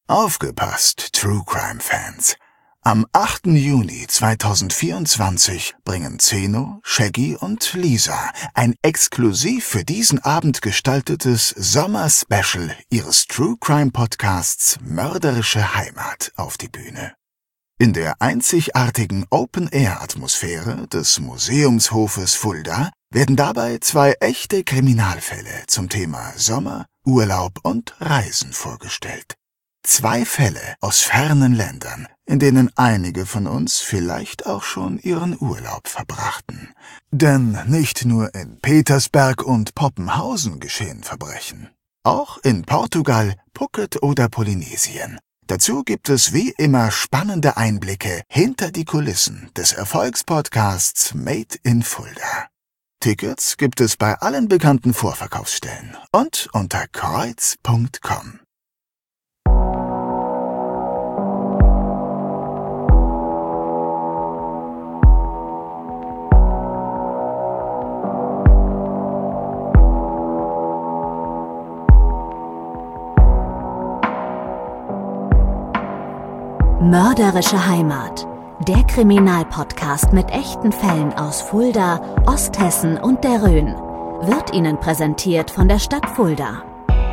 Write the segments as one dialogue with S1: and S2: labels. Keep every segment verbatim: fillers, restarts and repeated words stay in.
S1: Aufgepasst, True Crime Fans! Am achten Juni zweitausendvierundzwanzig bringen Zeno, Shaggy und Lisa ein exklusiv für diesen Abend gestaltetes Sommer-Special ihres True Crime Podcasts Mörderische Heimat auf die Bühne. In der einzigartigen Open-Air-Atmosphäre des Museumshofes Fulda werden dabei zwei echte Kriminalfälle zum Thema Sommer, Urlaub und Reisen vorgestellt. Zwei Fälle aus fernen Ländern, in denen einige von uns vielleicht auch schon ihren Urlaub verbrachten. Denn nicht nur in Petersberg und Poppenhausen geschehen Verbrechen. Auch in Portugal, Phuket oder Polynesien. Dazu gibt es wie immer spannende Einblicke hinter die Kulissen des Erfolgspodcasts Made in Fulda. Tickets gibt es bei allen bekannten Vorverkaufsstellen und unter kreuz punkt com.
S2: Mörderische Heimat, der Kriminalpodcast mit echten Fällen aus Fulda, Osthessen und der Rhön, wird Ihnen präsentiert von der Stadt Fulda.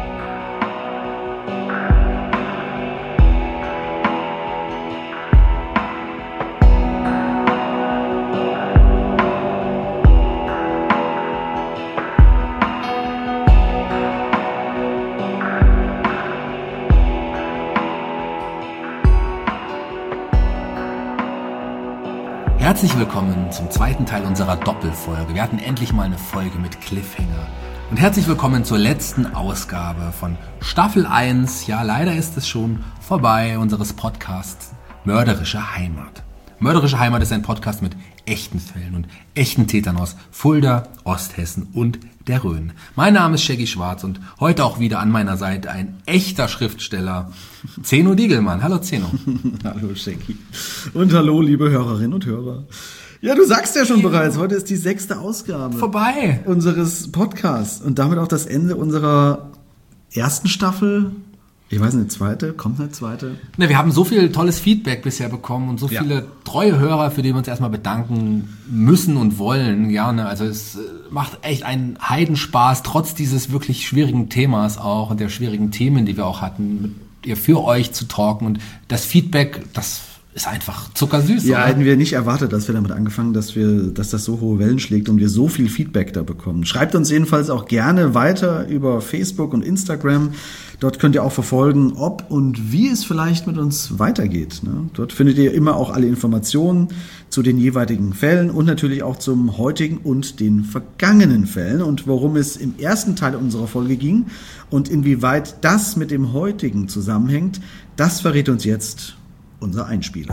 S3: Herzlich willkommen zum zweiten Teil unserer Doppelfolge. Wir hatten endlich mal eine Folge mit Cliffhanger. Und herzlich willkommen zur letzten Ausgabe von Staffel eins. Ja, leider ist es schon vorbei, unseres Podcasts Mörderische Heimat. Mörderische Heimat ist ein Podcast mit echten Fällen und echten Tätern aus Fulda, Osthessen und der Rhön. Mein Name ist Shaggy Schwarz und heute auch wieder an meiner Seite ein echter Schriftsteller, Zeno Diegelmann. Hallo Zeno.
S4: Hallo Shaggy. Und hallo liebe Hörerinnen und Hörer. Ja, du sagst ja schon bereits, heute ist die sechste Ausgabe.
S3: Vorbei.
S4: Unseres Podcasts und damit auch das Ende unserer ersten Staffel. Ich weiß nicht, zweite? Kommt eine zweite?
S3: Ne, wir haben so viel tolles Feedback bisher bekommen und so viele ja. treue Hörer, für die wir uns erstmal bedanken müssen und wollen. Ja, ne, also es macht echt einen Heidenspaß, trotz dieses wirklich schwierigen Themas auch und der schwierigen Themen, die wir auch hatten, mit ihr für euch zu talken. Und das Feedback, das ist einfach zuckersüß.
S4: Ja,
S3: oder?
S4: Hätten wir nicht erwartet, dass wir damit angefangen, dass wir, dass das so hohe Wellen schlägt und wir so viel Feedback da bekommen. Schreibt uns jedenfalls auch gerne weiter über Facebook und Instagram. Dort könnt ihr auch verfolgen, ob und wie es vielleicht mit uns weitergeht. Dort findet ihr immer auch alle Informationen zu den jeweiligen Fällen und natürlich auch zum heutigen und den vergangenen Fällen und worum es im ersten Teil unserer Folge ging und inwieweit das mit dem heutigen zusammenhängt, das verrät uns jetzt unser Einspieler.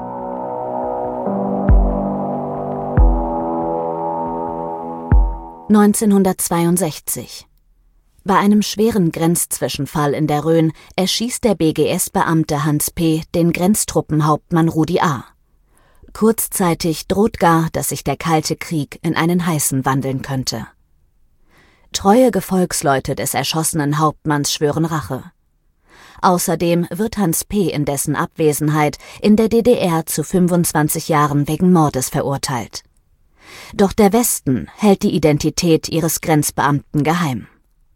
S2: neunzehnhundertzweiundsechzig. Bei einem schweren Grenzzwischenfall in der Rhön erschießt der B G S-Beamte Hans P. den Grenztruppenhauptmann Rudi A. Kurzzeitig droht gar, dass sich der Kalte Krieg in einen heißen wandeln könnte. Treue Gefolgsleute des erschossenen Hauptmanns schwören Rache. Außerdem wird Hans P. in dessen Abwesenheit in der D D R zu fünfundzwanzig Jahren wegen Mordes verurteilt. Doch der Westen hält die Identität ihres Grenzbeamten geheim.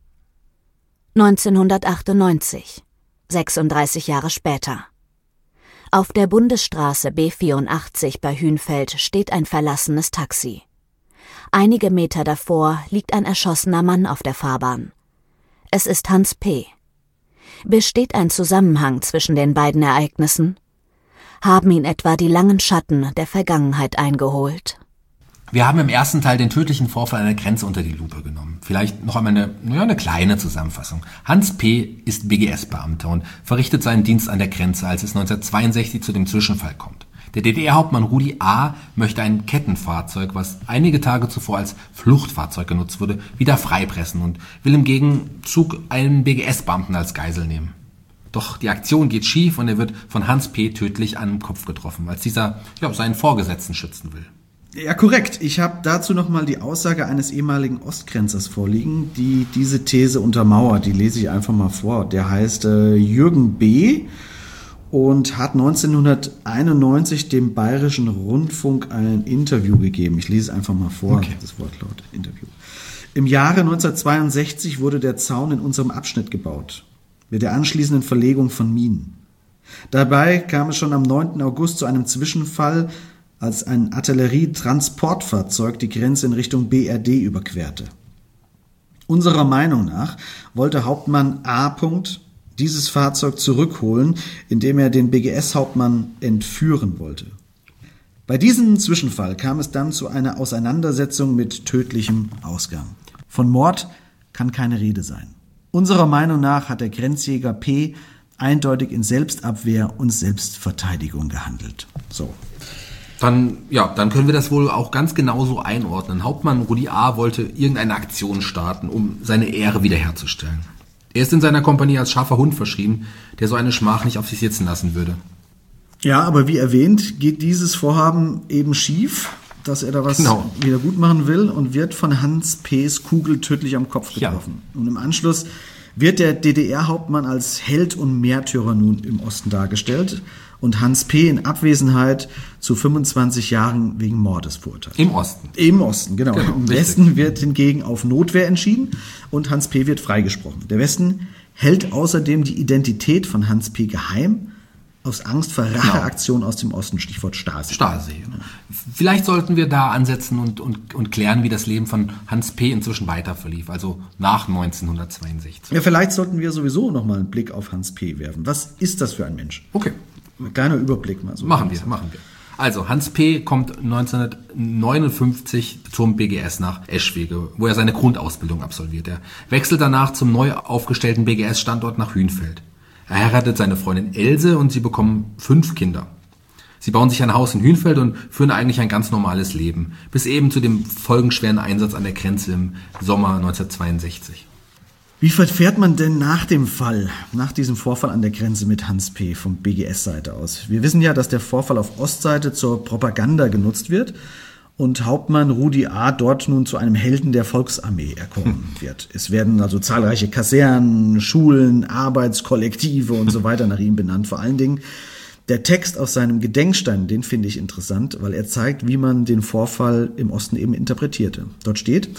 S2: neunzehnhundertachtundneunzig, sechsunddreißig Jahre später. Auf der Bundesstraße B vierundachtzig bei Hünfeld steht ein verlassenes Taxi. Einige Meter davor liegt ein erschossener Mann auf der Fahrbahn. Es ist Hans P. Besteht ein Zusammenhang zwischen den beiden Ereignissen? Haben ihn etwa die langen Schatten der Vergangenheit eingeholt?
S3: Wir haben im ersten Teil den tödlichen Vorfall an der Grenze unter die Lupe genommen. Vielleicht noch einmal eine, ja, eine kleine Zusammenfassung. Hans P. ist B G S-Beamter und verrichtet seinen Dienst an der Grenze, als es neunzehnhundertzweiundsechzig zu dem Zwischenfall kommt. Der D D R-Hauptmann Rudi A. möchte ein Kettenfahrzeug, was einige Tage zuvor als Fluchtfahrzeug genutzt wurde, wieder freipressen und will im Gegenzug einen B G S-Beamten als Geisel nehmen. Doch die Aktion geht schief und er wird von Hans P. tödlich an den Kopf getroffen, als dieser ja, seinen Vorgesetzten schützen will.
S4: Ja, korrekt. Ich habe dazu nochmal die Aussage eines ehemaligen Ostgrenzers vorliegen, die diese These untermauert. Die lese ich einfach mal vor. Der heißt äh, Jürgen B. und hat neunzehnhunderteinundneunzig dem Bayerischen Rundfunk ein Interview gegeben. Ich lese es einfach mal vor, okay. Das Wortlaut Interview. Im Jahre neunzehnhundertzweiundsechzig wurde der Zaun in unserem Abschnitt gebaut, mit der anschließenden Verlegung von Minen. Dabei kam es schon am neunten August zu einem Zwischenfall, als ein Artillerietransportfahrzeug die Grenze in Richtung B R D überquerte. Unserer Meinung nach wollte Hauptmann A. dieses Fahrzeug zurückholen, indem er den B G S-Hauptmann entführen wollte. Bei diesem Zwischenfall kam es dann zu einer Auseinandersetzung mit tödlichem Ausgang. Von Mord kann keine Rede sein. Unserer Meinung nach hat der Grenzjäger P. eindeutig in Selbstabwehr und Selbstverteidigung gehandelt. So.
S3: Dann, ja, dann können wir das wohl auch ganz genauso einordnen. Hauptmann Rudi A. wollte irgendeine Aktion starten, um seine Ehre wiederherzustellen. Er ist in seiner Kompanie als scharfer Hund verschrieben, der so eine Schmach nicht auf sich sitzen lassen würde.
S4: Ja, aber wie erwähnt, geht dieses Vorhaben eben schief, dass er da was genau. wieder gut machen will und wird von Hans P.'s Kugel tödlich am Kopf getroffen. Ja. Und im Anschluss wird der D D R-Hauptmann als Held und Märtyrer nun im Osten dargestellt und Hans P. in Abwesenheit zu fünfundzwanzig Jahren wegen Mordes verurteilt.
S3: Im Osten.
S4: Im Osten, genau. genau Im Westen richtig. Wird hingegen auf Notwehr entschieden und Hans P. wird freigesprochen. Der Westen hält außerdem die Identität von Hans P. geheim, aus Angst vor Racheaktionen genau. aus dem Osten, Stichwort Stasi.
S3: Stasi. Ja. Vielleicht sollten wir da ansetzen und, und, und klären, wie das Leben von Hans P. inzwischen weiter verlief, also nach neunzehnhundertzweiundsechzig.
S4: Ja, vielleicht sollten wir sowieso nochmal einen Blick auf Hans P. werfen. Was ist das für ein Mensch?
S3: Okay.
S4: Ein kleiner Überblick mal. So
S3: machen wir, machen wir. Also, Hans P. kommt neunzehnhundertneunundfünfzig zum B G S nach Eschwege, wo er seine Grundausbildung absolviert. Er wechselt danach zum neu aufgestellten B G S-Standort nach Hünfeld. Er heiratet seine Freundin Else und sie bekommen fünf Kinder. Sie bauen sich ein Haus in Hünfeld und führen eigentlich ein ganz normales Leben, bis eben zu dem folgenschweren Einsatz an der Grenze im Sommer neunzehnhundertzweiundsechzig.
S4: Wie verfährt man denn nach dem Fall, nach diesem Vorfall an der Grenze mit Hans P. vom B G S-Seite aus? Wir wissen ja, dass der Vorfall auf Ostseite zur Propaganda genutzt wird und Hauptmann Rudi A. dort nun zu einem Helden der Volksarmee erkoren wird. Es werden also zahlreiche Kasernen, Schulen, Arbeitskollektive und so weiter nach ihm benannt. Vor allen Dingen der Text auf seinem Gedenkstein, den finde ich interessant, weil er zeigt, wie man den Vorfall im Osten eben interpretierte. Dort steht: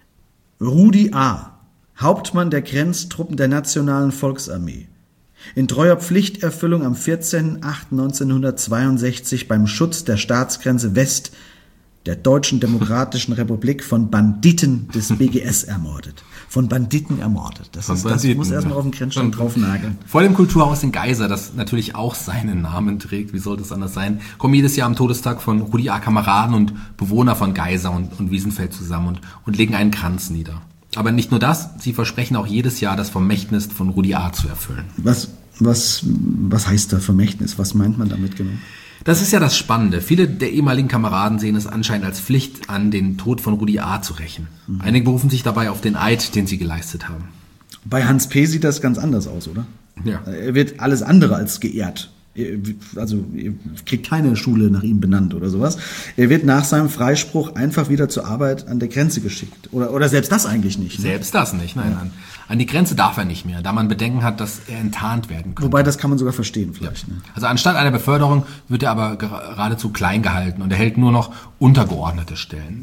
S4: Rudi A., Hauptmann der Grenztruppen der Nationalen Volksarmee, in treuer Pflichterfüllung am vierzehnten achten neunzehnhundertzweiundsechzig beim Schutz der Staatsgrenze West der Deutschen Demokratischen Republik von Banditen des B G S ermordet. Von Banditen ermordet. Das, ist, das muss erstmal auf dem Grenzstein draufnageln.
S3: Vor dem Kulturhaus in Geisa, das natürlich auch seinen Namen trägt, wie sollte es anders sein, kommen jedes Jahr am Todestag von Rudi A. Kameraden und Bewohner von Geisa und, und Wiesenfeld zusammen und, und legen einen Kranz nieder. Aber nicht nur das, sie versprechen auch jedes Jahr, das Vermächtnis von Rudi A. zu erfüllen.
S4: Was, was, was heißt da Vermächtnis? Was meint man damit genau?
S3: Das ist ja das Spannende. Viele der ehemaligen Kameraden sehen es anscheinend als Pflicht an, den Tod von Rudi A. zu rächen. Mhm. Einige berufen sich dabei auf den Eid, den sie geleistet haben.
S4: Bei Hans P. sieht das ganz anders aus, oder?
S3: Ja.
S4: Er wird alles andere als geehrt. Also er kriegt keine Schule nach ihm benannt oder sowas. Er wird nach seinem Freispruch einfach wieder zur Arbeit an der Grenze geschickt. Oder, oder selbst das eigentlich nicht. Ne?
S3: Selbst das nicht, nein, ja. nein. An die Grenze darf er nicht mehr, da man Bedenken hat, dass er enttarnt werden könnte.
S4: Wobei, das kann man sogar verstehen vielleicht.
S3: Ja.
S4: Ne?
S3: Also anstatt einer Beförderung wird er aber geradezu klein gehalten und erhält nur noch untergeordnete Stellen.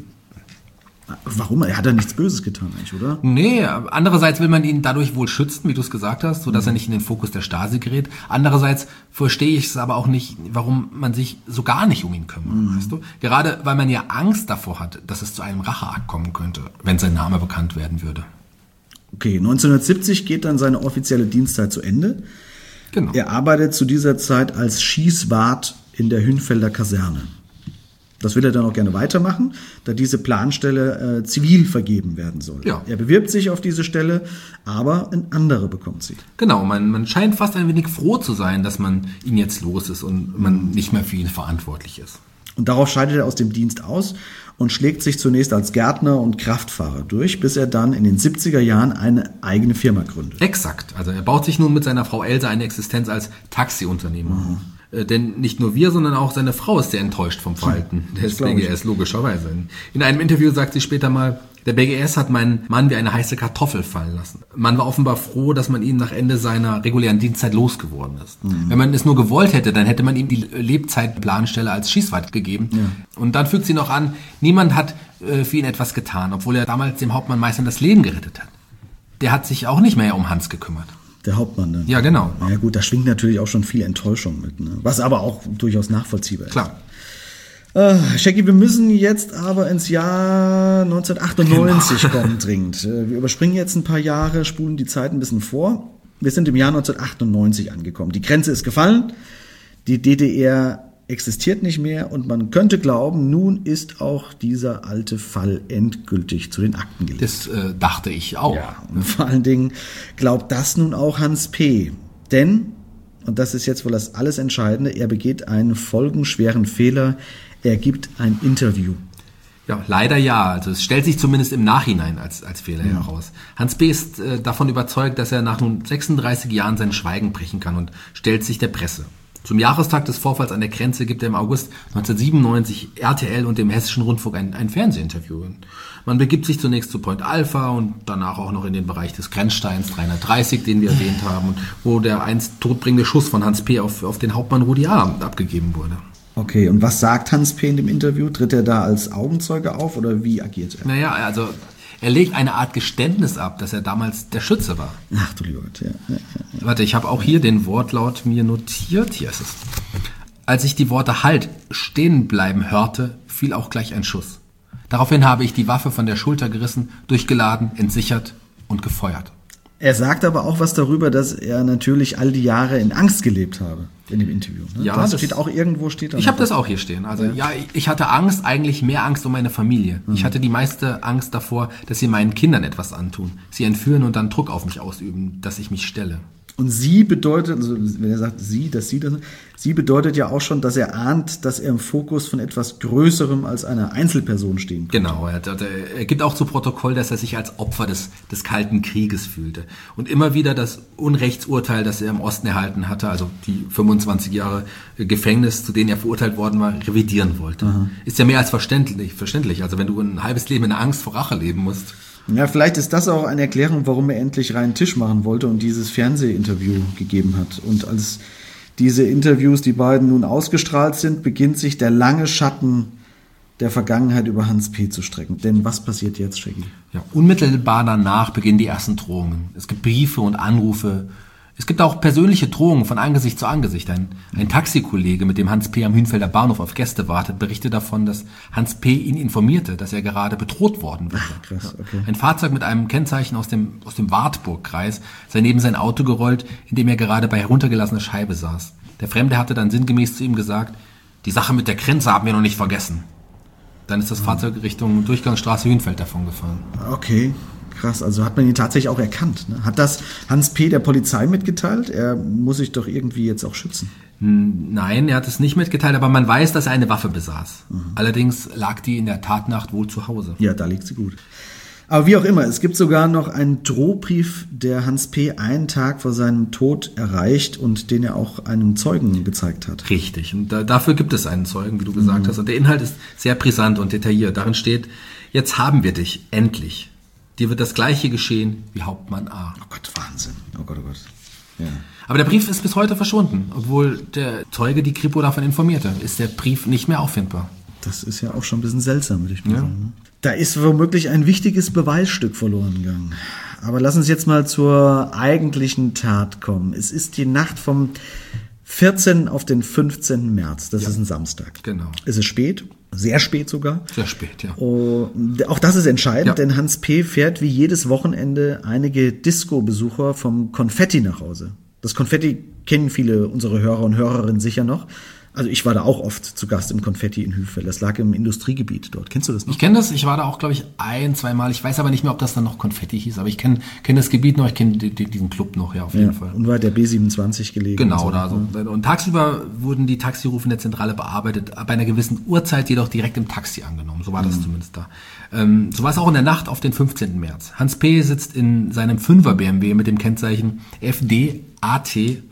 S4: Warum? Er hat ja nichts Böses getan eigentlich, oder?
S3: Nee, andererseits will man ihn dadurch wohl schützen, wie du es gesagt hast, sodass mhm. er nicht in den Fokus der Stasi gerät. Andererseits verstehe ich es aber auch nicht, warum man sich so gar nicht um ihn kümmert, mhm. weißt du? Gerade weil man ja Angst davor hat, dass es zu einem Racheakt kommen könnte, wenn sein Name bekannt werden würde.
S4: Okay, neunzehnhundertsiebzig geht dann seine offizielle Dienstzeit zu Ende.
S3: Genau.
S4: Er arbeitet zu dieser Zeit als Schießwart in der Hünfelder Kaserne. Das will er dann auch gerne weitermachen, da diese Planstelle äh, zivil vergeben werden soll.
S3: Ja.
S4: Er bewirbt sich auf diese Stelle, aber ein anderer bekommt sie.
S3: Genau, man, man scheint fast ein wenig froh zu sein, dass man ihn jetzt los ist und man nicht mehr für ihn verantwortlich ist.
S4: Und darauf scheidet er aus dem Dienst aus und schlägt sich zunächst als Gärtner und Kraftfahrer durch, bis er dann in den siebziger Jahren eine eigene Firma gründet.
S3: Exakt, also er baut sich nun mit seiner Frau Else eine Existenz als Taxiunternehmer. Mhm. Äh, denn nicht nur wir, sondern auch seine Frau ist sehr enttäuscht vom Verhalten hm, des B G S, logischerweise. In einem Interview sagt sie später mal, der B G S hat meinen Mann wie eine heiße Kartoffel fallen lassen. Man war offenbar froh, dass man ihn nach Ende seiner regulären Dienstzeit losgeworden ist. Mhm. Wenn man es nur gewollt hätte, dann hätte man ihm die Lebzeitplanstelle als Schießweit gegeben. Ja. Und dann fügt sie noch an, niemand hat äh, für ihn etwas getan, obwohl er damals dem Hauptmann meistens das Leben gerettet hat. Der hat sich auch nicht mehr um Hans gekümmert.
S4: Der Hauptmann, ne?
S3: Ja, genau.
S4: Na ja gut, da schwingt natürlich auch schon viel Enttäuschung mit, ne? Was aber auch durchaus nachvollziehbar ist.
S3: Klar.
S4: Äh, Shaggy, wir müssen jetzt aber ins Jahr neunzehnhundertachtundneunzig genau. kommen, dringend. Wir überspringen jetzt ein paar Jahre, spulen die Zeit ein bisschen vor. Wir sind im Jahr neunzehnhundertachtundneunzig angekommen. Die Grenze ist gefallen, die D D R existiert nicht mehr und man könnte glauben, nun ist auch dieser alte Fall endgültig zu den Akten gelegt.
S3: Das äh, dachte ich auch.
S4: Ja, und vor allen Dingen glaubt das nun auch Hans P. Denn, und das ist jetzt wohl das alles Entscheidende, er begeht einen folgenschweren Fehler. Er gibt ein Interview.
S3: Ja, leider ja. Also es stellt sich zumindest im Nachhinein als, als Fehler ja. heraus. Hans B. ist äh, davon überzeugt, dass er nach nun sechsunddreißig Jahren sein Schweigen brechen kann und stellt sich der Presse. Zum Jahrestag des Vorfalls an der Grenze gibt er im August neunzehnhundertsiebenundneunzig R T L und dem Hessischen Rundfunk ein, ein Fernsehinterview. Man begibt sich zunächst zu Point Alpha und danach auch noch in den Bereich des Grenzsteins dreihundertdreißig, den wir erwähnt haben, wo der einst todbringende Schuss von Hans P. auf, auf den Hauptmann Rudi A. abgegeben wurde.
S4: Okay, und was sagt Hans P. in dem Interview? Tritt er da als Augenzeuge auf oder wie agiert er?
S3: Naja, also er legt eine Art Geständnis ab, dass er damals der Schütze war.
S4: Ach du lieber Gott, ja. ja, ja.
S3: Warte, ich habe auch hier den Wortlaut mir notiert. Hier ist es. Als ich die Worte Halt, stehen bleiben hörte, fiel auch gleich ein Schuss. Daraufhin habe ich die Waffe von der Schulter gerissen, durchgeladen, entsichert und gefeuert.
S4: Er sagt aber auch was darüber, dass er natürlich all die Jahre in Angst gelebt habe in dem Interview. Ne?
S3: Ja,
S4: das,
S3: das
S4: steht auch irgendwo steht da.
S3: Ich habe das auch hier stehen. Also ja. ja, ich hatte Angst, eigentlich mehr Angst um meine Familie. Mhm. Ich hatte die meiste Angst davor, dass sie meinen Kindern etwas antun, sie entführen und dann Druck auf mich ausüben, dass ich mich stelle.
S4: Und sie bedeutet, also wenn er sagt sie, dass sie das, sie bedeutet ja auch schon, dass er ahnt, dass er im Fokus von etwas Größerem als einer Einzelperson stehen kann.
S3: Genau, er, er gibt auch zu Protokoll, dass er sich als Opfer des, des Kalten Krieges fühlte und immer wieder das Unrechtsurteil, das er im Osten erhalten hatte, also die fünfundzwanzig Jahre Gefängnis, zu denen er verurteilt worden war, revidieren wollte. Aha. Ist ja mehr als verständlich, verständlich. Also wenn du ein halbes Leben in der Angst vor Rache leben musst.
S4: Ja, vielleicht ist das auch eine Erklärung, warum er endlich reinen Tisch machen wollte und dieses Fernsehinterview gegeben hat. Und als diese Interviews, die beiden nun ausgestrahlt sind, beginnt sich der lange Schatten der Vergangenheit über Hans P. zu strecken. Denn was passiert jetzt, Shaggy?
S3: Ja, unmittelbar danach beginnen die ersten Drohungen. Es gibt Briefe und Anrufe. Es gibt auch persönliche Drohungen von Angesicht zu Angesicht. Ein, ein Taxikollege, mit dem Hans P. am Hünfelder Bahnhof auf Gäste wartet, berichtet davon, dass Hans P. ihn informierte, dass er gerade bedroht worden wäre.
S4: Ach, krass, okay.
S3: Ein Fahrzeug mit einem Kennzeichen aus dem, aus dem Wartburgkreis sei neben sein Auto gerollt, in dem er gerade bei heruntergelassener Scheibe saß. Der Fremde hatte dann sinngemäß zu ihm gesagt, die Sache mit der Grenze haben wir noch nicht vergessen. Dann ist das Fahrzeug Richtung Durchgangsstraße Hünfeld davon gefahren.
S4: Okay. Krass, also hat man ihn tatsächlich auch erkannt. Ne? Hat das Hans P. der Polizei mitgeteilt? Er muss sich doch irgendwie jetzt auch schützen.
S3: Nein, er hat es nicht mitgeteilt, aber man weiß, dass er eine Waffe besaß. Mhm. Allerdings lag die in der Tatnacht wohl zu Hause.
S4: Ja, da liegt sie gut. Aber wie auch immer, es gibt sogar noch einen Drohbrief, der Hans P. einen Tag vor seinem Tod erreicht und den er auch einem Zeugen gezeigt hat.
S3: Richtig, und da, dafür gibt es einen Zeugen, wie du gesagt mhm. hast. Und der Inhalt ist sehr brisant und detailliert. Darin steht, jetzt haben wir dich, endlich. Dir wird das Gleiche geschehen wie Hauptmann A.
S4: Oh Gott, Wahnsinn. Oh Gott, oh Gott. Ja.
S3: Aber der Brief ist bis heute verschwunden. Obwohl der Zeuge die Kripo davon informierte, ist der Brief nicht mehr auffindbar.
S4: Das ist ja auch schon ein bisschen seltsam, würde ich mal ja. sagen. Da ist womöglich ein wichtiges Beweisstück verloren gegangen. Aber lass uns jetzt mal zur eigentlichen Tat kommen. Es ist die Nacht vom vierzehnten auf den fünfzehnten März. Das ja. ist ein Samstag.
S3: Genau.
S4: Es ist spät. Sehr spät sogar.
S3: Sehr spät, ja.
S4: Und auch das ist entscheidend, ja. denn Hans P. fährt wie jedes Wochenende einige Disco-Besucher vom Konfetti nach Hause. Das Konfetti kennen viele unserer Hörer und Hörerinnen sicher noch. Also ich war da auch oft zu Gast im Konfetti in Hünfeld. Das lag im Industriegebiet dort. Kennst du das noch?
S3: Ich kenne das. Ich war da auch, glaube ich, ein, zweimal. Ich weiß aber nicht mehr, ob das dann noch Konfetti hieß. Aber ich kenne kenn das Gebiet noch. Ich kenne diesen Club noch, ja, auf jeden ja, Fall.
S4: Und war der B siebenundzwanzig gelegen.
S3: Genau, da so. Ja. Und tagsüber wurden die Taxirufe in der Zentrale bearbeitet. Bei einer gewissen Uhrzeit jedoch direkt im Taxi angenommen. So war das mhm. zumindest da. Ähm, so war es auch in der Nacht auf den fünfzehnten März. Hans P. sitzt in seinem Fünfer B M W mit dem Kennzeichen F D A T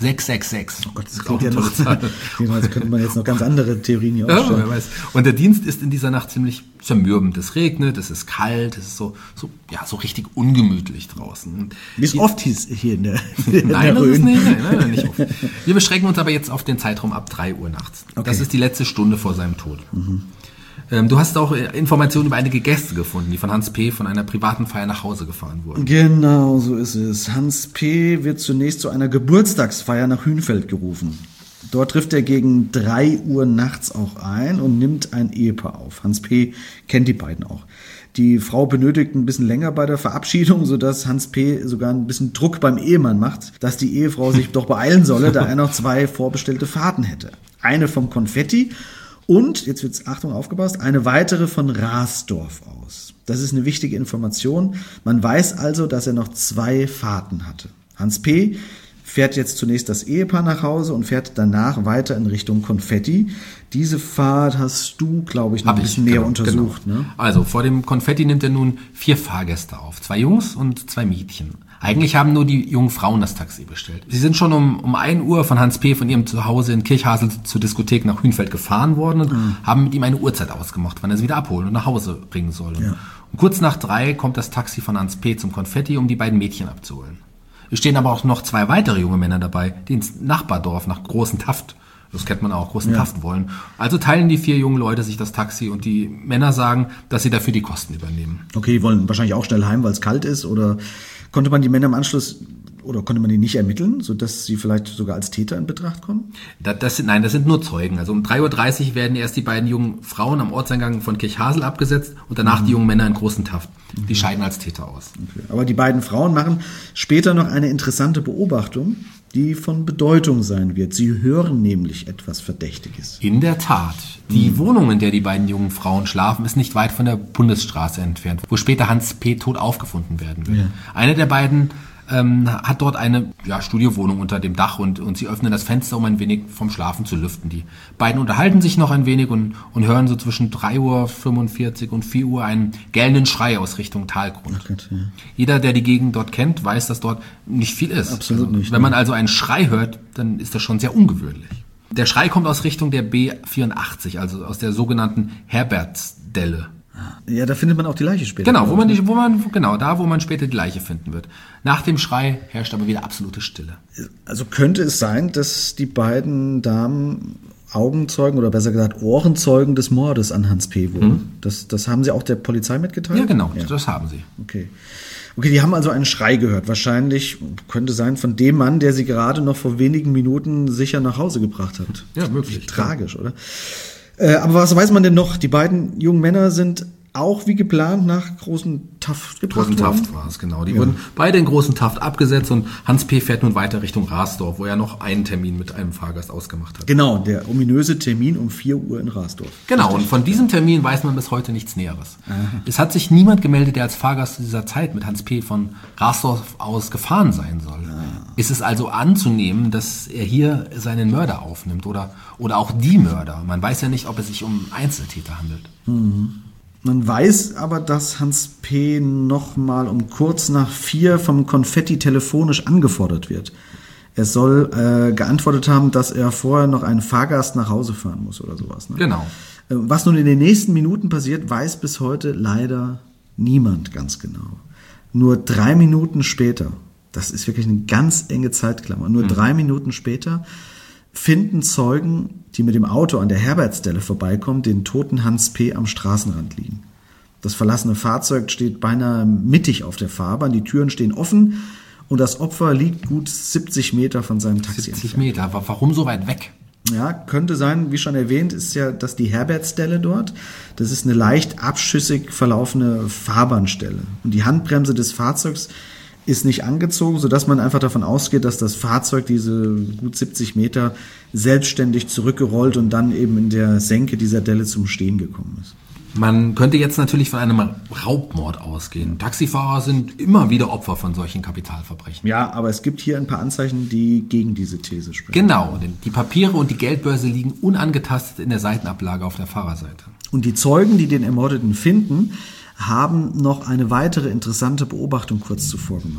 S3: sechs sechs sechs.
S4: Oh Gott, das klingt ja noch. Also könnte man jetzt noch ganz andere Theorien hier aufstellen.
S3: Ja, wer weiß. Und der Dienst ist in dieser Nacht ziemlich zermürbend. Es regnet, es ist kalt, es ist so, so, ja, so richtig ungemütlich draußen.
S4: Wie es oft hieß hier in der, in
S3: nein,
S4: der
S3: das ist
S4: Rhön.
S3: nicht, nein, nein, nein, nicht oft. Wir beschränken uns aber jetzt auf den Zeitraum ab drei Uhr nachts.
S4: Okay.
S3: Das ist die letzte Stunde vor seinem Tod. Mhm. Ähm, du hast auch Informationen über einige Gäste gefunden, die von Hans P. von einer privaten Feier nach Hause gefahren wurden.
S4: Genau, so ist es. Hans P. wird zunächst zu einer Geburtstagsfeier nach Hünfeld gerufen. Dort trifft er gegen drei Uhr nachts auch ein und nimmt ein Ehepaar auf. Hans P. kennt die beiden auch. Die Frau benötigt ein bisschen länger bei der Verabschiedung, sodass Hans P. sogar ein bisschen Druck beim Ehemann macht, dass die Ehefrau sich doch beeilen solle, da er noch zwei vorbestellte Fahrten hätte. Eine vom Konfetti und, jetzt wird's, Achtung, aufgepasst, eine weitere von Rasdorf aus. Das ist eine wichtige Information. Man weiß also, dass er noch zwei Fahrten hatte. Hans P. fährt jetzt zunächst das Ehepaar nach Hause und fährt danach weiter in Richtung Konfetti. Diese Fahrt hast du, glaube ich, noch
S3: Hab
S4: ein bisschen
S3: ich,
S4: näher
S3: genau,
S4: untersucht.
S3: Genau.
S4: Ne?
S3: Also vor dem Konfetti nimmt er nun vier Fahrgäste auf. Zwei Jungs und zwei Mädchen. Eigentlich haben nur die jungen Frauen das Taxi bestellt. Sie sind schon um, um ein Uhr von Hans P. von ihrem Zuhause in Kirchhasel zur Diskothek nach Hünfeld gefahren worden und mhm. haben mit ihm eine Uhrzeit ausgemacht, wann er sie wieder abholen und nach Hause bringen soll. Ja. Und kurz nach drei kommt das Taxi von Hans P. zum Konfetti, um die beiden Mädchen abzuholen. Es stehen aber auch noch zwei weitere junge Männer dabei, die ins Nachbardorf nach Großen Taft, das kennt man auch, Großen ja. Taft wollen. Also teilen die vier jungen Leute sich das Taxi und die Männer sagen, dass sie dafür die Kosten übernehmen.
S4: Okay, die wollen wahrscheinlich auch schnell heim, weil es kalt ist, oder konnte man die Männer im Anschluss, oder konnte man die nicht ermitteln, sodass sie vielleicht sogar als Täter in Betracht kommen?
S3: Das, das sind, nein, das sind nur Zeugen. Also um drei Uhr dreißig werden erst die beiden jungen Frauen am Ortseingang von Kirchhasel abgesetzt und danach mhm. die jungen Männer in Großen Taft. Mhm. Die scheiden als Täter aus.
S4: Okay. Aber die beiden Frauen machen später noch eine interessante Beobachtung, die von Bedeutung sein wird. Sie hören nämlich etwas Verdächtiges.
S3: In der Tat. Die mhm. Wohnung, in der die beiden jungen Frauen schlafen, ist nicht weit von der Bundesstraße entfernt, wo später Hans P. tot aufgefunden werden wird. Ja. Eine der beiden ähm, hat dort eine ja, Studiowohnung unter dem Dach und, und sie öffnen das Fenster, um ein wenig vom Schlafen zu lüften. Die beiden unterhalten sich noch ein wenig und, und hören so zwischen drei Uhr fünfundvierzig und vier Uhr einen gellenden Schrei aus Richtung Talgrund.
S4: Ach Gott, ja.
S3: Jeder, der die Gegend dort kennt, weiß, dass dort nicht viel ist.
S4: Absolut
S3: also,
S4: nicht.
S3: Wenn man also einen Schrei hört, dann ist das schon sehr ungewöhnlich. Der Schrei kommt aus Richtung der B vierundachtzig, also aus der sogenannten Herbertsdelle.
S4: Ja, da findet man auch die Leiche später.
S3: Genau, wo man die, wo man, genau, da, wo man später die Leiche finden wird. Nach dem Schrei herrscht aber wieder absolute Stille.
S4: Also könnte es sein, dass die beiden Damen Augenzeugen oder besser gesagt Ohrenzeugen des Mordes an Hans P. wurden. Hm. Das, das haben sie auch der Polizei mitgeteilt?
S3: Ja, genau, ja. Das haben sie.
S4: Okay. Okay, die haben also einen Schrei gehört. Wahrscheinlich könnte sein von dem Mann, der sie gerade noch vor wenigen Minuten sicher nach Hause gebracht hat.
S3: Ja, möglich.
S4: Tragisch, oder? Äh, aber was weiß man denn noch? Die beiden jungen Männer sind auch wie geplant nach Großen Taft gebracht worden?
S3: Großen Taft war es, genau. Die ja. wurden beide in Großen Taft abgesetzt und Hans P. fährt nun weiter Richtung Rasdorf, wo er noch einen Termin mit einem Fahrgast ausgemacht hat.
S4: Genau, der ominöse Termin um vier Uhr in Rasdorf.
S3: Genau, und von diesem Termin weiß man bis heute nichts Näheres. Aha. Es hat sich niemand gemeldet, der als Fahrgast zu dieser Zeit mit Hans P. von Rasdorf aus gefahren sein soll. Ah. Ist es also anzunehmen, dass er hier seinen Mörder aufnimmt oder, oder auch die Mörder? Man weiß ja nicht, ob es sich um Einzeltäter handelt.
S4: Mhm. Man weiß aber, dass Hans P. noch mal um kurz nach vier vom Konfetti telefonisch angefordert wird. Er soll äh, geantwortet haben, dass er vorher noch einen Fahrgast nach Hause fahren muss oder sowas. Ne?
S3: Genau.
S4: Äh, was nun in den nächsten Minuten passiert, weiß bis heute leider niemand ganz genau. Nur drei Minuten später, das ist wirklich eine ganz enge Zeitklammer, nur mhm. drei Minuten später finden Zeugen, die mit dem Auto an der Herbertsdelle vorbeikommen, den toten Hans P. am Straßenrand liegen. Das verlassene Fahrzeug steht beinahe mittig auf der Fahrbahn, die Türen stehen offen und das Opfer liegt gut siebzig Meter von seinem Taxi entfernt.
S3: siebzig Meter, warum so weit weg?
S4: Ja, könnte sein, wie schon erwähnt, ist ja das die Herbertsdelle dort. Das ist eine leicht abschüssig verlaufene Fahrbahnstelle. Und die Handbremse des Fahrzeugs ist nicht angezogen, sodass man einfach davon ausgeht, dass das Fahrzeug diese gut siebzig Meter selbstständig zurückgerollt und dann eben in der Senke dieser Delle zum Stehen gekommen ist.
S3: Man könnte jetzt natürlich von einem Raubmord ausgehen. Taxifahrer sind immer wieder Opfer von solchen Kapitalverbrechen.
S4: Ja, aber es gibt hier ein paar Anzeichen, die gegen diese These sprechen.
S3: Genau, denn die Papiere und die Geldbörse liegen unangetastet in der Seitenablage auf der Fahrerseite.
S4: Und die Zeugen, die den Ermordeten finden, haben noch eine weitere interessante Beobachtung kurz zuvor gemacht.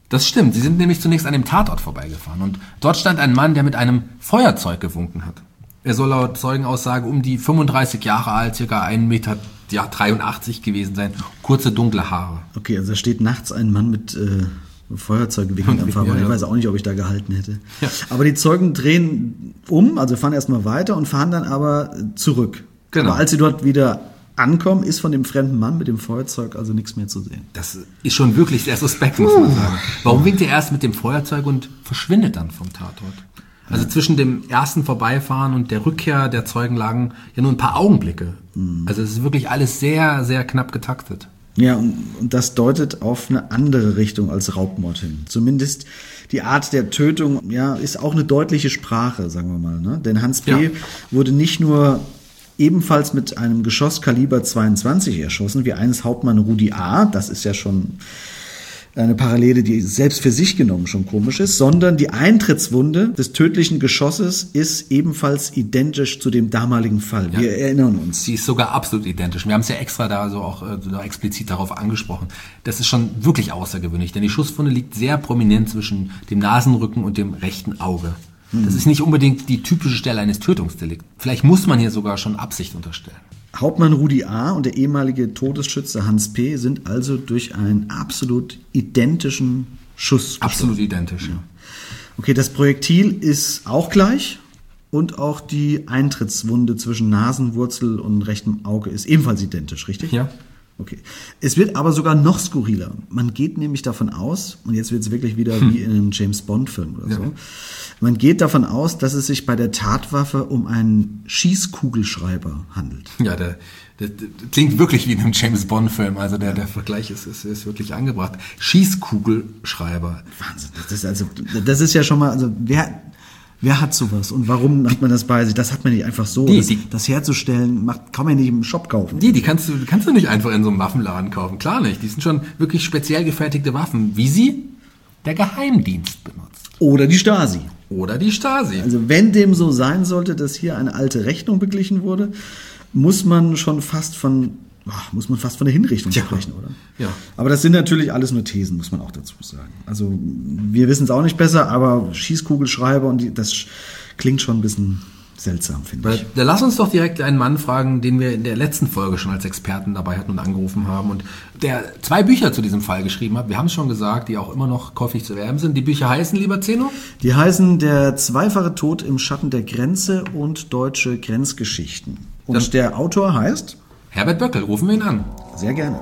S3: Das stimmt. Sie sind nämlich zunächst an dem Tatort vorbeigefahren und dort stand ein Mann, der mit einem Feuerzeug gewunken hat. Er soll laut Zeugenaussage um die fünfunddreißig Jahre alt, circa ein Meter dreiundachtzig gewesen sein, kurze dunkle Haare.
S4: Okay, also da steht nachts ein Mann mit äh, Feuerzeug winken am Fahrbahn. Ja, ja. Ich weiß auch nicht, ob ich da gehalten hätte. Ja. Aber die Zeugen drehen um, also fahren erstmal weiter und fahren dann aber zurück. Genau. Aber als sie dort wieder ankommen, ist von dem fremden Mann mit dem Feuerzeug also nichts mehr zu sehen.
S3: Das ist schon wirklich sehr suspekt, muss man sagen. Warum winkt er erst mit dem Feuerzeug und verschwindet dann vom Tatort? Also ja. zwischen dem ersten Vorbeifahren und der Rückkehr der Zeugen lagen ja nur ein paar Augenblicke. Mhm. Also es ist wirklich alles sehr, sehr knapp getaktet.
S4: Ja, und, und das deutet auf eine andere Richtung als Raubmord hin. Zumindest die Art der Tötung, ja, ist auch eine deutliche Sprache, sagen wir mal. Ne? Denn Hans P. Ja. wurde nicht nur ebenfalls mit einem Geschoss Kaliber zweiundzwanzig erschossen, wie einst Hauptmann Rudi A., das ist ja schon eine Parallele, die selbst für sich genommen schon komisch ist, sondern die Eintrittswunde des tödlichen Geschosses ist ebenfalls identisch zu dem damaligen Fall. Wir ja. erinnern uns.
S3: Sie ist sogar absolut identisch. Wir haben es ja extra da so auch äh, so explizit darauf angesprochen. Das ist schon wirklich außergewöhnlich, denn die Schusswunde liegt sehr prominent zwischen dem Nasenrücken und dem rechten Auge. Das ist nicht unbedingt die typische Stelle eines Tötungsdelikts. Vielleicht muss man hier sogar schon Absicht unterstellen.
S4: Hauptmann Rudi A. und der ehemalige Todesschütze Hans P. sind also durch einen absolut identischen Schuss gestorben.
S3: Absolut identisch, ja.
S4: Okay, das Projektil ist auch gleich und auch die Eintrittswunde zwischen Nasenwurzel und rechtem Auge ist ebenfalls identisch, richtig?
S3: Ja.
S4: Okay. Es wird aber sogar noch skurriler. Man geht nämlich davon aus, und jetzt wird es wirklich wieder hm. wie in einem James-Bond-Film oder ja. so, man geht davon aus, dass es sich bei der Tatwaffe um einen Schießkugelschreiber handelt.
S3: Ja, der, der, der klingt wirklich wie in einem James-Bond-Film. Also der, der Vergleich ist, ist, ist wirklich angebracht. Schießkugelschreiber.
S4: Wahnsinn. Das ist also, das ist ja schon mal, also wer... Wer hat sowas und warum hat man das bei sich? Das hat man nicht einfach so.
S3: Die,
S4: das,
S3: die,
S4: das herzustellen, macht, kann man nicht im Shop kaufen.
S3: Die, die kannst du, kannst du nicht einfach in so einem Waffenladen kaufen. Klar nicht. Die sind schon wirklich speziell gefertigte Waffen, wie sie der Geheimdienst benutzt.
S4: Oder die Stasi.
S3: Oder die Stasi.
S4: Also wenn dem so sein sollte, dass hier eine alte Rechnung beglichen wurde, muss man schon fast von... Ach, muss man fast von der Hinrichtung ja. sprechen, oder?
S3: Ja.
S4: Aber das sind natürlich alles nur Thesen, muss man auch dazu sagen. Also wir wissen es auch nicht besser, aber Schießkugelschreiber und die, das klingt schon ein bisschen seltsam, finde ich.
S3: Da lass uns doch direkt einen Mann fragen, den wir in der letzten Folge schon als Experten dabei hatten und angerufen haben und der zwei Bücher zu diesem Fall geschrieben hat. Wir haben es schon gesagt, die auch immer noch käuflich zu erwerben sind. Die Bücher heißen, lieber Zeno?
S4: Die heißen Der zweifache Tod im Schatten der Grenze und Deutsche Grenzgeschichten. Und das der Autor heißt...
S3: Herbert Böckel, rufen wir ihn an.
S4: Sehr gerne.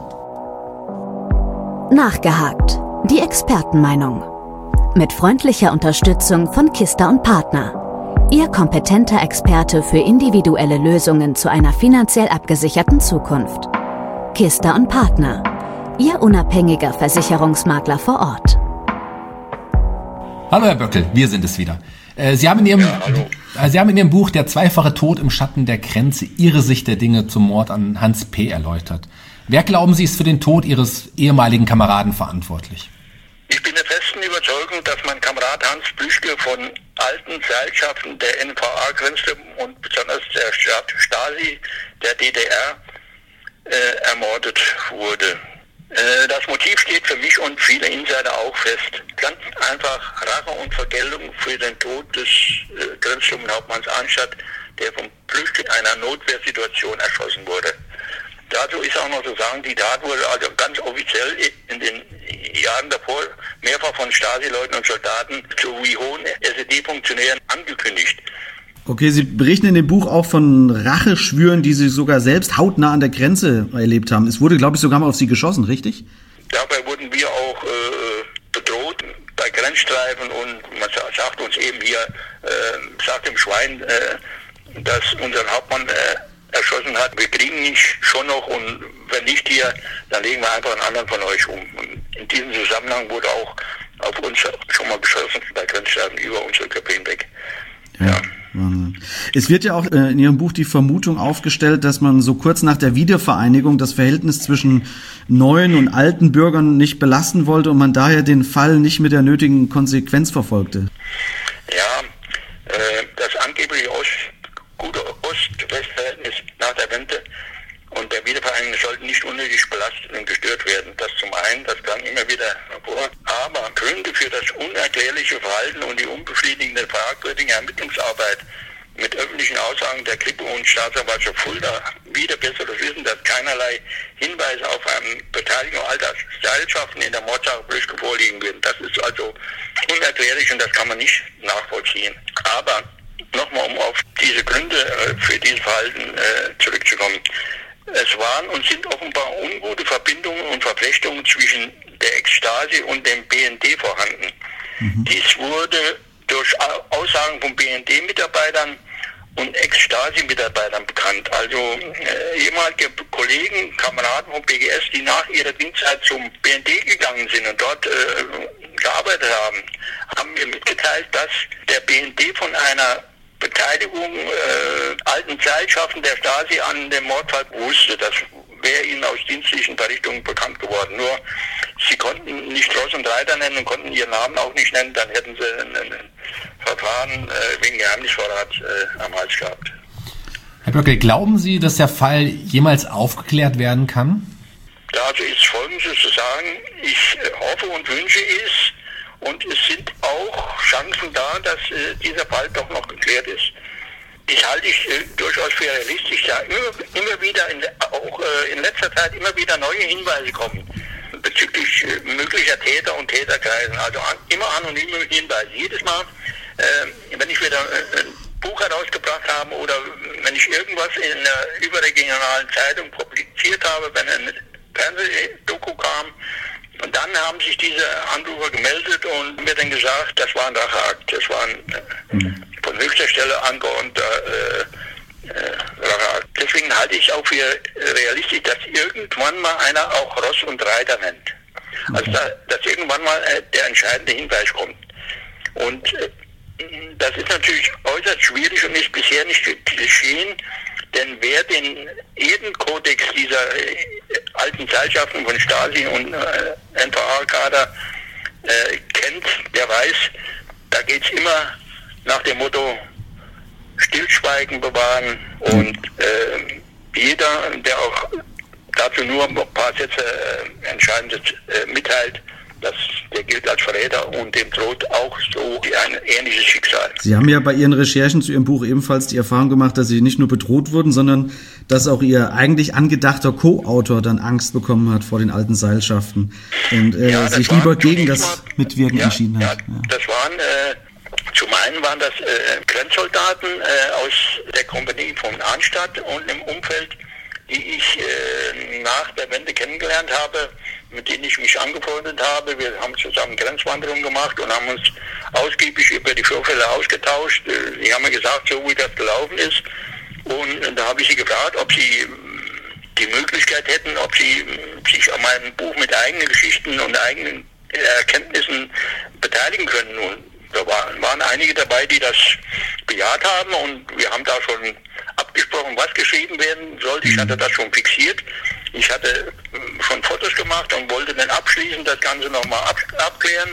S2: Nachgehakt. Die Expertenmeinung. Mit freundlicher Unterstützung von Kista und Partner. Ihr kompetenter Experte für individuelle Lösungen zu einer finanziell abgesicherten Zukunft. Kista und Partner. Ihr unabhängiger Versicherungsmakler vor Ort.
S3: Hallo Herr Böckel, wir sind es wieder. Sie haben in Ihrem,
S5: ja, hallo.
S3: Sie haben in Ihrem Buch Der zweifache Tod im Schatten der Grenze Ihre Sicht der Dinge zum Mord an Hans P. erläutert. Wer glauben Sie ist für den Tod Ihres ehemaligen Kameraden verantwortlich?
S5: Ich bin der festen Überzeugung, dass mein Kamerad Hans Plüschke von alten Seilschaften der N V A-Grenze und besonders der Stasi der D D R äh, ermordet wurde. Das Motiv steht für mich und viele Insider auch fest. Ganz einfach Rache und Vergeltung für den Tod des äh, Grenzsturmhauptmanns Arnstadt, der vom Plüschke in einer Notwehrsituation erschossen wurde. Dazu ist auch noch zu sagen, die Tat wurde also ganz offiziell in den Jahren davor mehrfach von Stasi-Leuten und Soldaten sowie hohen S E D-Funktionären angekündigt.
S4: Okay, Sie berichten in dem Buch auch von Racheschwüren, die Sie sogar selbst hautnah an der Grenze erlebt haben. Es wurde, glaube ich, sogar mal auf Sie geschossen, richtig?
S5: Dabei wurden wir auch äh, bedroht bei Grenzstreifen und man sagt uns eben hier, äh, sagt dem Schwein, äh, dass unseren Hauptmann äh, erschossen hat. Wir kriegen ihn schon noch und wenn nicht hier, dann legen wir einfach einen anderen von euch um. Und in diesem Zusammenhang wurde auch auf uns schon mal geschossen bei Grenzstreifen über unsere Köpfe hinweg.
S4: Ja. ja. Es wird ja auch in Ihrem Buch die Vermutung aufgestellt, dass man so kurz nach der Wiedervereinigung das Verhältnis zwischen neuen und alten Bürgern nicht belasten wollte und man daher den Fall nicht mit der nötigen Konsequenz verfolgte.
S5: Ja, äh, das angebliche Ost, gute Ost-West-Verhältnis nach der Wende und der Wiedervereinigung sollten nicht unnötig belastet und gestört werden. Das zum einen, das kam immer wieder vor. Aber Gründe für das unerklärliche Verhalten und die unbefriedigende, fragwürdige Ermittlungsarbeit mit öffentlichen Aussagen der Kripo und Staatsanwaltschaft Fulda wieder besseres Wissen, dass keinerlei Hinweise auf eine Beteiligung alter Seilschaften in der Mordsache Plüschke vorliegen würden. Das ist also unerklärlich und das kann man nicht nachvollziehen. Aber nochmal, um auf diese Gründe für dieses Verhalten zurückzukommen. Es waren und sind offenbar ungute Verbindungen und Verflechtungen zwischen der Ex-Stasi und dem B N D vorhanden. Mhm. Dies wurde durch Aussagen von B N D-Mitarbeitern und Ex-Stasi-Mitarbeitern bekannt. Also äh, ehemalige Kollegen, Kameraden vom B G S, die nach ihrer Dienstzeit zum B N D gegangen sind und dort äh, gearbeitet haben, haben mir mitgeteilt, dass der B N D von einer Beteiligung äh, alten Seilschaften der Stasi an dem Mordfall wusste. Das wäre ihnen aus dienstlichen Verrichtungen bekannt geworden. Nur sie konnten nicht Ross und Reiter nennen und konnten ihren Namen auch nicht nennen, dann hätten sie ein, ein Verfahren äh, wegen Geheimnisverrat äh, am Hals gehabt.
S3: Herr Böckel, glauben Sie, dass der Fall jemals aufgeklärt werden kann?
S5: Dazu ist Folgendes zu sagen. Ich äh, hoffe und wünsche es, und es sind auch Chancen da, dass äh, dieser Fall doch noch geklärt ist. Ich halte es äh, durchaus für realistisch, da immer, immer wieder, in, auch äh, in letzter Zeit immer wieder neue Hinweise kommen bezüglich äh, möglicher Täter und Täterkreisen. Also an, immer anonyme Hinweise. Jedes Mal, äh, wenn ich wieder äh, ein Buch herausgebracht habe oder wenn ich irgendwas in einer überregionalen Zeitung publiziert habe, wenn eine Fernsehdoku kam, und dann haben sich diese Anrufer gemeldet und mir dann gesagt, das war ein Racheakt. Das war ein mhm. von höchster Stelle angeordneter äh, äh, Racheakt. Deswegen halte ich auch für realistisch, dass irgendwann mal einer auch Ross und Reiter nennt. Okay. Also da, dass irgendwann mal äh, der entscheidende Hinweis kommt. Und äh, das ist natürlich äußerst schwierig und ist bisher nicht geschehen. Denn wer den Eden-Kodex dieser äh, alten Seilschaften von Stasi und äh, N V A-Kader äh, kennt, der weiß, da geht es immer nach dem Motto Stillschweigen bewahren und äh, jeder, der auch dazu nur ein paar Sätze äh, Entscheidendes äh, mitteilt, das, der gilt als Verräter und dem droht auch so ein ähnliches Schicksal.
S4: Sie haben ja bei Ihren Recherchen zu Ihrem Buch ebenfalls die Erfahrung gemacht, dass Sie nicht nur bedroht wurden, sondern dass auch Ihr eigentlich angedachter Co-Autor dann Angst bekommen hat vor den alten Seilschaften und äh, ja, sich lieber gegen das mal, Mitwirken ja, entschieden hat. Ja,
S5: ja. Das waren, äh, zum einen waren das äh, Grenzsoldaten äh, aus der Kompanie von Arnstadt und im Umfeld, die ich äh, nach der Wende kennengelernt habe, mit denen ich mich angefreundet habe. Wir haben zusammen Grenzwanderungen gemacht und haben uns ausgiebig über die Vorfälle ausgetauscht. Sie haben mir gesagt, so wie das gelaufen ist. Und da habe ich sie gefragt, ob sie die Möglichkeit hätten, ob sie sich an meinem Buch mit eigenen Geschichten und eigenen Erkenntnissen beteiligen können. Und da waren, waren einige dabei, die das bejaht haben und wir haben da schon abgesprochen, was geschrieben werden sollte. Ich hatte das schon fixiert. Ich hatte schon Fotos gemacht und wollte dann abschließend das Ganze nochmal ab, abklären.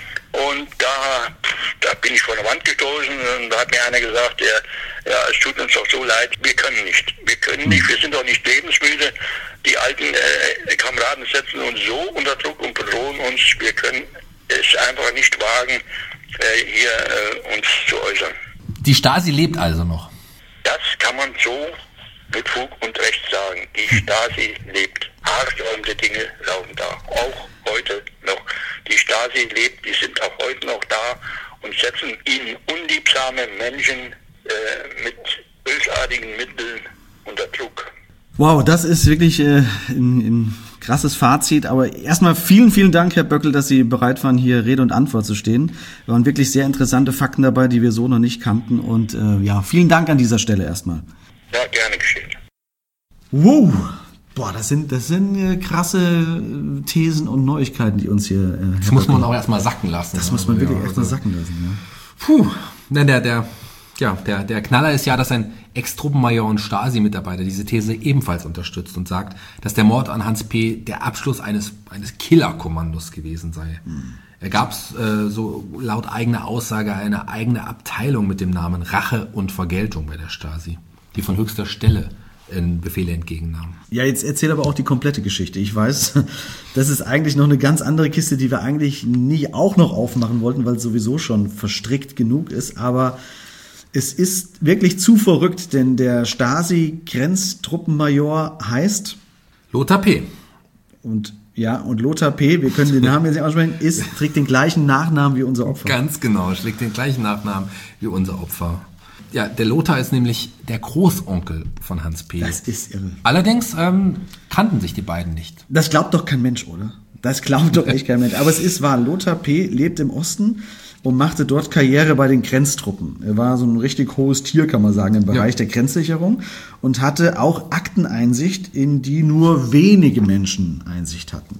S5: Und da, da bin ich vor der Wand gestoßen und da hat mir einer gesagt, ja, ja, es tut uns doch so leid, wir können nicht. Wir können nicht, wir sind doch nicht lebensmüde. Die alten äh, Kameraden setzen uns so unter Druck und bedrohen uns. Wir können es einfach nicht wagen, äh, hier äh, uns zu äußern.
S3: Die Stasi lebt also noch?
S5: Das kann man so mit Fug und Recht sagen. Die Stasi lebt. Haarsträubende Dinge laufen da. Auch heute noch. Die Stasi lebt, die sind auch heute noch da und setzen ihnen unliebsame Menschen äh, mit bösartigen Mitteln unter Druck.
S4: Wow, das ist wirklich äh, ein, ein krasses Fazit. Aber erstmal vielen, vielen Dank, Herr Böckel, dass Sie bereit waren, hier Rede und Antwort zu stehen. Da waren wirklich sehr interessante Fakten dabei, die wir so noch nicht kannten. Und äh, ja, vielen Dank an dieser Stelle erstmal.
S5: Ja, gerne geschehen.
S4: Wow, boah, das sind das sind äh, krasse äh, Thesen und Neuigkeiten, die uns hier... Äh,
S3: das muss man auch erstmal sacken lassen.
S4: Das muss man wirklich ja, erstmal sacken lassen, ja.
S3: Puh, nein, der, der, ja, der, der Knaller ist ja, dass ein Ex-Truppenmajor und Stasi-Mitarbeiter diese These ebenfalls unterstützt und sagt, dass der Mord an Hans P. der Abschluss eines, eines Killer-Kommandos gewesen sei. Hm. Er gab äh, so laut eigener Aussage eine eigene Abteilung mit dem Namen Rache und Vergeltung bei der Stasi, die von höchster Stelle Befehle entgegennahm.
S4: Ja, jetzt erzähl aber auch die komplette Geschichte. Ich weiß, das ist eigentlich noch eine ganz andere Kiste, die wir eigentlich nie auch noch aufmachen wollten, weil es sowieso schon verstrickt genug ist. Aber es ist wirklich zu verrückt, denn der Stasi-Grenztruppenmajor heißt
S3: Lothar P.
S4: Und ja, und Lothar P., wir können den Namen jetzt nicht aussprechen, ist, trägt den gleichen Nachnamen wie unser Opfer.
S3: Ganz genau, trägt den gleichen Nachnamen wie unser Opfer. Ja, der Lothar ist nämlich der Großonkel von Hans P.
S4: Das ist irre.
S3: Allerdings ähm, kannten sich die beiden nicht.
S4: Das glaubt doch kein Mensch, oder? Das glaubt doch echt kein Mensch. Aber es ist wahr, Lothar P. lebt im Osten und machte dort Karriere bei den Grenztruppen. Er war so ein richtig hohes Tier, kann man sagen, im Bereich ja. der Grenzsicherung und hatte auch Akteneinsicht, in die nur wenige Menschen Einsicht hatten.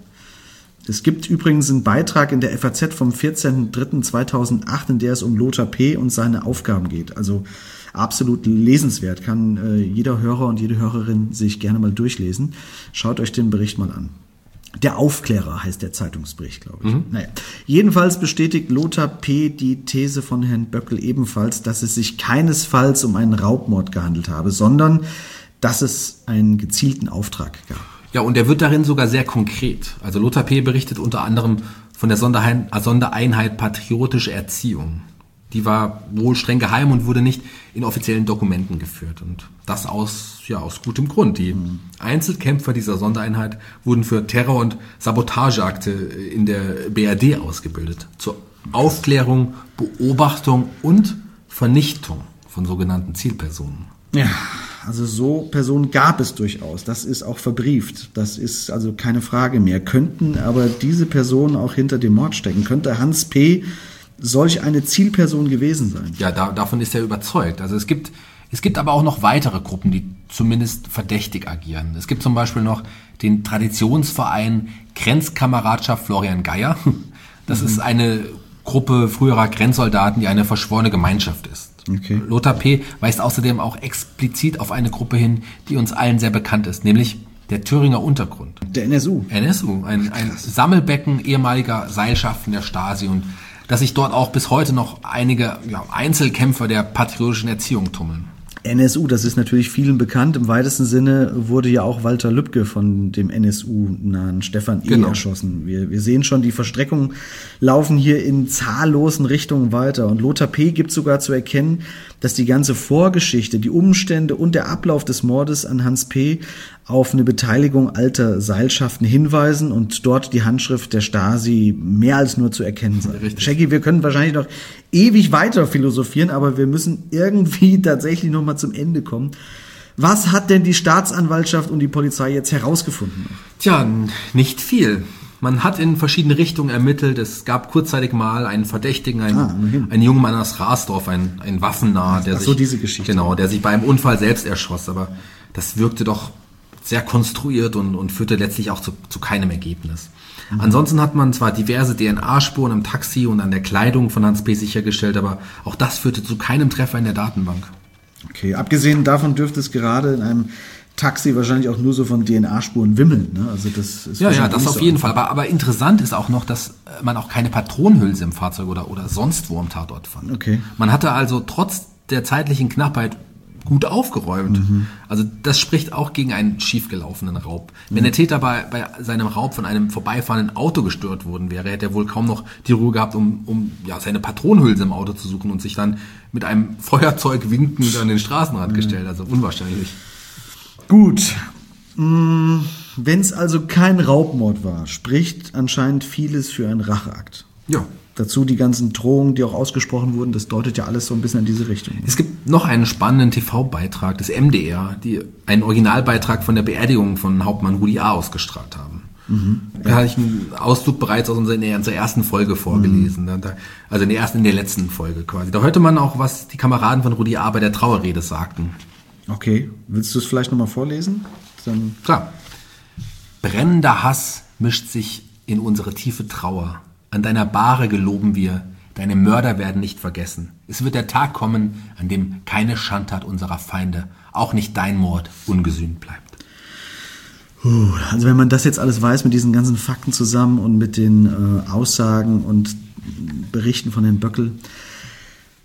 S4: Es gibt übrigens einen Beitrag in der F A Z vom vierzehnten dritten zweitausendacht, in der es um Lothar P. und seine Aufgaben geht. Also absolut lesenswert, kann äh, jeder Hörer und jede Hörerin sich gerne mal durchlesen. Schaut euch den Bericht mal an. Der Aufklärer heißt der Zeitungsbericht, glaube ich. Mhm. Naja. Jedenfalls bestätigt Lothar P. die These von Herrn Böckel ebenfalls, dass es sich keinesfalls um einen Raubmord gehandelt habe, sondern dass es einen gezielten Auftrag gab.
S3: Ja, und er wird darin sogar sehr konkret. Also Lothar P. berichtet unter anderem von der Sondereinheit, Sondereinheit Patriotische Erziehung. Die war wohl streng geheim und wurde nicht in offiziellen Dokumenten geführt. Und das aus, ja, aus gutem Grund. Die mhm. Einzelkämpfer dieser Sondereinheit wurden für Terror- und Sabotageakte in der B R D ausgebildet. Zur Aufklärung, Beobachtung und Vernichtung von sogenannten Zielpersonen.
S4: Ja, also so Personen gab es durchaus. Das ist auch verbrieft. Das ist also keine Frage mehr. Könnten aber diese Personen auch hinter dem Mord stecken? Könnte Hans P. solch eine Zielperson gewesen sein?
S3: Ja, da, davon ist er überzeugt. Also es gibt, es gibt aber auch noch weitere Gruppen, die zumindest verdächtig agieren. Es gibt zum Beispiel noch den Traditionsverein Grenzkameradschaft Florian Geyer. Das mhm. ist eine Gruppe früherer Grenzsoldaten, die eine verschworene Gemeinschaft ist. Okay. Lothar P. weist außerdem auch explizit auf eine Gruppe hin, die uns allen sehr bekannt ist, nämlich der Thüringer Untergrund.
S4: Der N S U.
S3: N S U, ein, ein Sammelbecken ehemaliger Seilschaften der Stasi und dass sich dort auch bis heute noch einige ja, Einzelkämpfer der patriotischen Erziehung tummeln.
S4: N S U, das ist natürlich vielen bekannt. Im weitesten Sinne wurde ja auch Walter Lübcke von dem N S U-nahen Stefan E. Genau. erschossen. Wir, wir sehen schon, die Verstrickungen laufen hier in zahllosen Richtungen weiter. Und Lothar P. gibt sogar zu erkennen, dass die ganze Vorgeschichte, die Umstände und der Ablauf des Mordes an Hans P. auf eine Beteiligung alter Seilschaften hinweisen und dort die Handschrift der Stasi mehr als nur zu erkennen sei. Shaggy, wir können wahrscheinlich noch ewig weiter philosophieren, aber wir müssen irgendwie tatsächlich noch mal zum Ende kommen. Was hat denn die Staatsanwaltschaft und die Polizei jetzt herausgefunden?
S3: Tja, nicht viel. Man hat in verschiedene Richtungen ermittelt. Es gab kurzzeitig mal einen Verdächtigen, einen, ah, einen jungen Mann aus Rasdorf, ein, ein Waffennah, der
S4: Ach so,
S3: sich,
S4: diese Geschichte.
S3: Genau, der sich bei einem Unfall selbst erschoss. Aber das wirkte doch sehr konstruiert und, und führte letztlich auch zu, zu keinem Ergebnis. Mhm. Ansonsten hat man zwar diverse D N A-Spuren im Taxi und an der Kleidung von Hans P. sichergestellt, aber auch das führte zu keinem Treffer in der Datenbank.
S4: Okay, abgesehen davon dürfte es gerade in einem Taxi wahrscheinlich auch nur so von D N A-Spuren wimmeln. Ne? Also das ist
S3: ja, ja, das auf so jeden Fall. Aber, aber interessant ist auch noch, dass man auch keine Patronenhülse im Fahrzeug oder, oder sonst wo am Tatort fand.
S4: Okay.
S3: Man hatte also trotz der zeitlichen Knappheit gut aufgeräumt. Mhm. Also das spricht auch gegen einen schiefgelaufenen Raub. Wenn mhm. der Täter bei, bei seinem Raub von einem vorbeifahrenden Auto gestört worden wäre, hätte er wohl kaum noch die Ruhe gehabt, um, um ja, seine Patronenhülse im Auto zu suchen und sich dann mit einem Feuerzeug winkend an den Straßenrand mhm. gestellt. Also unwahrscheinlich.
S4: Gut. Wenn es also kein Raubmord war, spricht anscheinend vieles für einen Racheakt.
S3: Ja.
S4: Dazu die ganzen Drohungen, die auch ausgesprochen wurden, das deutet ja alles so ein bisschen in diese Richtung.
S3: Es gibt noch einen spannenden T V-Beitrag des M D R, die einen Originalbeitrag von der Beerdigung von Hauptmann Rudi A. ausgestrahlt haben. Mhm. Da ja. habe ich einen Auszug bereits aus unserer, unserer ersten Folge vorgelesen. Mhm. Also in der ersten, in der letzten Folge quasi. Da hörte man auch, was die Kameraden von Rudi A. bei der Trauerrede sagten.
S4: Okay, willst du es vielleicht nochmal vorlesen? Dann
S3: Klar. Brennender Hass mischt sich in unsere tiefe Trauer. An deiner Bahre geloben wir, deine Mörder werden nicht vergessen. Es wird der Tag kommen, an dem keine Schandtat unserer Feinde, auch nicht dein Mord, ungesühnt bleibt.
S4: Also wenn man das jetzt alles weiß, mit diesen ganzen Fakten zusammen und mit den äh, Aussagen und Berichten von Herrn Böckel,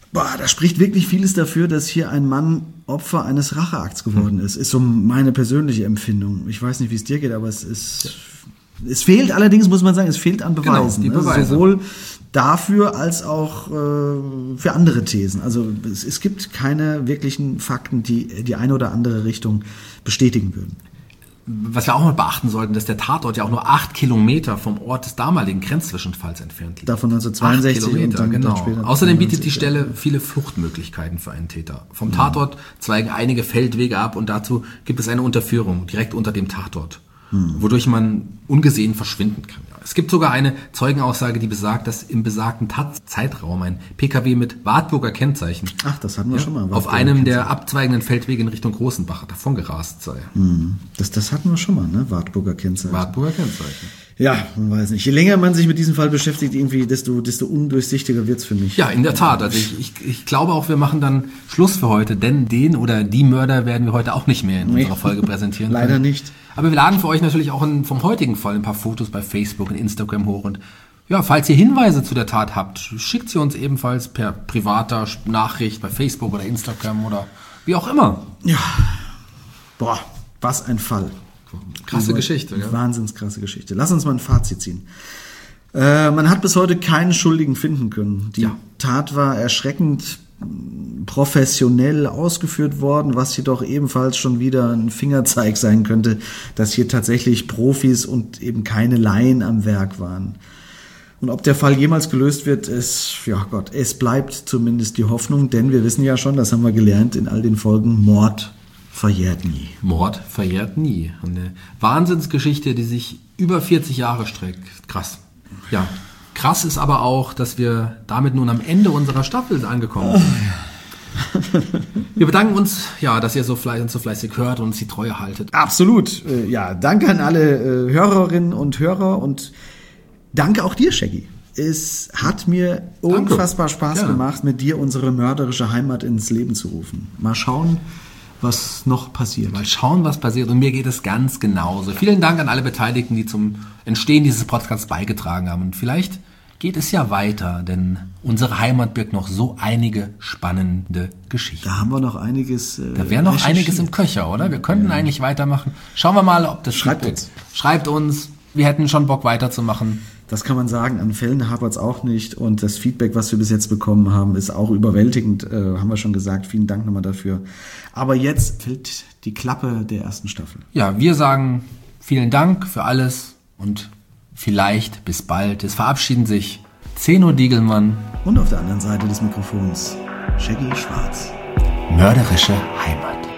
S4: Boah, da spricht wirklich vieles dafür, dass hier ein Mann Opfer eines Racheakts geworden ist. Ist so meine persönliche Empfindung. Ich weiß nicht, wie es dir geht, aber es ist... Ja. Es fehlt allerdings, muss man sagen, es fehlt an Beweisen.
S3: Genau, die Beweise.
S4: Ne? Sowohl dafür als auch äh, für andere Thesen. Also es, es gibt keine wirklichen Fakten, die die eine oder andere Richtung bestätigen würden.
S3: Was wir auch noch beachten sollten, dass der Tatort ja auch nur acht Kilometer vom Ort des damaligen Grenzzwischenfalls entfernt liegt.
S4: Davon neunzehnhundertzweiundsechzig.
S3: Acht Kilometer,
S4: und dann,
S3: genau.
S4: dann später
S3: Außerdem bietet die
S4: zweiundneunzig,
S3: Stelle
S4: ja.
S3: viele Fluchtmöglichkeiten für einen Täter. Vom Tatort zweigen einige Feldwege ab und dazu gibt es eine Unterführung direkt unter dem Tatort, hm. wodurch man ungesehen verschwinden kann. Es gibt sogar eine Zeugenaussage, die besagt, dass im besagten Tatzeitraum ein P K W mit Wartburger Kennzeichen
S4: Ach, das hatten wir
S3: ja,
S4: schon mal.
S3: auf einem der abzweigenden Feldwege in Richtung Großenbach davon gerast sei.
S4: Hm. Das, das hatten wir schon mal, ne? Wartburger Kennzeichen.
S3: Wartburger Kennzeichen.
S4: Ja, man weiß nicht. Je länger man sich mit diesem Fall beschäftigt, irgendwie, desto, desto undurchsichtiger wird's für mich.
S3: Ja, in der Tat. Also ich, ich, ich glaube auch, wir machen dann Schluss für heute, denn den oder die Mörder werden wir heute auch nicht mehr in
S4: Nee.
S3: unserer Folge präsentieren
S4: Leider
S3: können.
S4: nicht.
S3: Aber wir laden für euch natürlich auch in, vom heutigen Fall ein paar Fotos bei Facebook und Instagram hoch. Und ja, falls ihr Hinweise zu der Tat habt, schickt sie uns ebenfalls per privater Nachricht bei Facebook oder Instagram oder wie auch immer.
S4: Ja. Boah, was ein Fall.
S3: Krasse Geschichte, ja.
S4: Wahnsinns krasse Geschichte. Lass uns mal ein Fazit ziehen. Äh, man hat bis heute keinen Schuldigen finden können. Die
S3: Ja.
S4: Tat war erschreckend professionell ausgeführt worden, was jedoch ebenfalls schon wieder ein Fingerzeig sein könnte, dass hier tatsächlich Profis und eben keine Laien am Werk waren. Und ob der Fall jemals gelöst wird, ist, ja Gott, es bleibt zumindest die Hoffnung, denn wir wissen ja schon, das haben wir gelernt in all den Folgen, Mord verjährt nie.
S3: Mord verjährt nie. Eine Wahnsinnsgeschichte, die sich über vierzig Jahre streckt. Krass. Ja. Krass ist aber auch, dass wir damit nun am Ende unserer Staffel angekommen sind. Oh, ja. Wir bedanken uns, ja, dass ihr so fleißig, uns so fleißig hört und uns die Treue haltet.
S4: Absolut. Äh, Ja, danke an alle äh, Hörerinnen und Hörer und danke auch dir, Shaggy. Es hat mir
S3: Danke.
S4: unfassbar Spaß
S3: Gerne.
S4: gemacht, mit dir unsere mörderische Heimat ins Leben zu rufen. Mal schauen, was noch passiert.
S3: Mal schauen, was passiert. Und mir geht es ganz genauso. Vielen Dank an alle Beteiligten, die zum Entstehen dieses Podcasts beigetragen haben. Und vielleicht geht es ja weiter, denn unsere Heimat birgt noch so einige spannende Geschichten.
S4: Da haben wir noch einiges. Äh,
S3: Da wäre noch
S4: recherchiert.
S3: einiges im Köcher, oder? Wir könnten eigentlich weitermachen. Schauen wir mal, ob das
S4: Schreibt
S3: Feedback-
S4: uns.
S3: Schreibt uns. Wir hätten schon Bock weiterzumachen.
S4: Das kann man sagen. An Fällen hapert es auch nicht. Und das Feedback, was wir bis jetzt bekommen haben, ist auch überwältigend. Äh, haben wir schon gesagt. Vielen Dank nochmal dafür. Aber jetzt fällt die Klappe der ersten Staffel.
S3: Ja, wir sagen vielen Dank für alles und vielleicht bis bald. Es verabschieden sich Zeno Diegelmann,
S4: Und auf der anderen Seite des Mikrofons Shaggy Schwarz.
S3: mörderische Heimat.